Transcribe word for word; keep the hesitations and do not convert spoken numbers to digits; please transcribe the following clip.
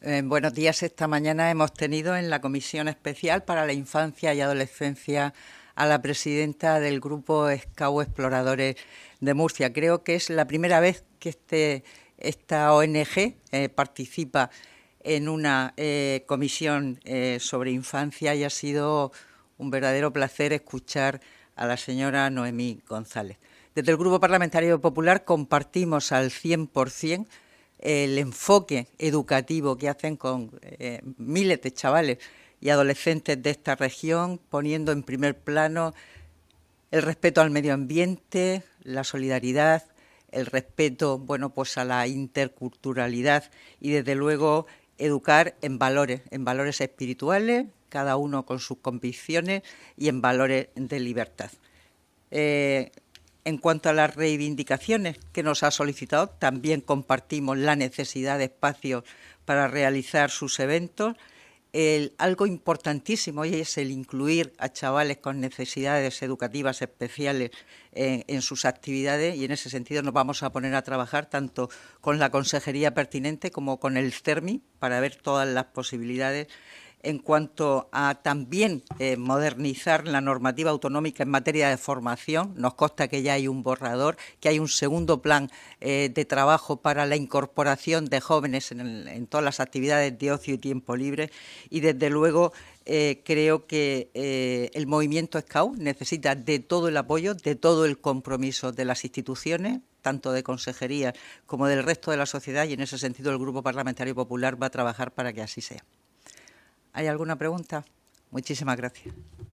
Eh, buenos días. Esta mañana hemos tenido en la Comisión Especial para la Infancia y Adolescencia a la presidenta del Grupo Scout Exploradores de Murcia. Creo que es la primera vez que este, esta O N G eh, participa en una eh, comisión eh, sobre infancia y ha sido un verdadero placer escuchar a la señora Noemí González. Desde el Grupo Parlamentario Popular compartimos al cien por cien el enfoque educativo que hacen con eh, miles de chavales y adolescentes de esta región, poniendo en primer plano el respeto al medio ambiente, la solidaridad, el respeto, bueno, pues a la interculturalidad y desde luego educar en valores, en valores espirituales, cada uno con sus convicciones y en valores de libertad. Eh, En cuanto a las reivindicaciones que nos ha solicitado, también compartimos la necesidad de espacios para realizar sus eventos. El, algo importantísimo es el incluir a chavales con necesidades educativas especiales en, en sus actividades y en ese sentido nos vamos a poner a trabajar tanto con la consejería pertinente como con el CERMI para ver todas las posibilidades en cuanto a también eh, modernizar la normativa autonómica en materia de formación. Nos consta que ya hay un borrador, que hay un segundo plan eh, de trabajo para la incorporación de jóvenes en, el, en todas las actividades de ocio y tiempo libre y desde luego eh, creo que eh, el movimiento Scout necesita de todo el apoyo, de todo el compromiso de las instituciones, tanto de consejería como del resto de la sociedad y en ese sentido el Grupo Parlamentario Popular va a trabajar para que así sea. ¿Hay alguna pregunta? Muchísimas gracias.